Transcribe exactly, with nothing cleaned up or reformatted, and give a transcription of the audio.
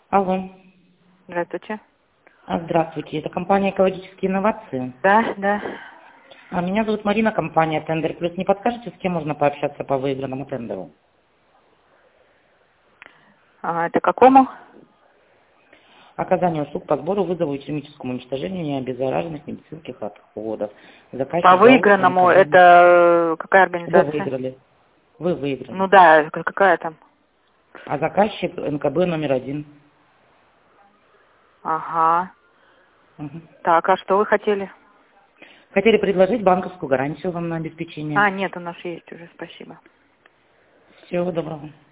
Алло. Здравствуйте. А, Здравствуйте. Это компания «Экологические инновации». Да, да. А меня зовут Марина, компания «Тендер Плюс». Не подскажете, с кем можно пообщаться по выигранному тендеру? А, это какому? Оказание услуг по сбору, вызову и термическому уничтожению необеззараженных медицинских отходов. Заказчик По ГАУ выигранному НКБ. это э, какая Вы организация? выиграли. Вы выиграли. Ну да, к- какая там? А заказчик НКБ номер один. Ага. Мгм. Так, а что вы хотели? Хотели предложить банковскую гарантию вам на обеспечение. А, нет, у нас есть уже, спасибо. Всего доброго.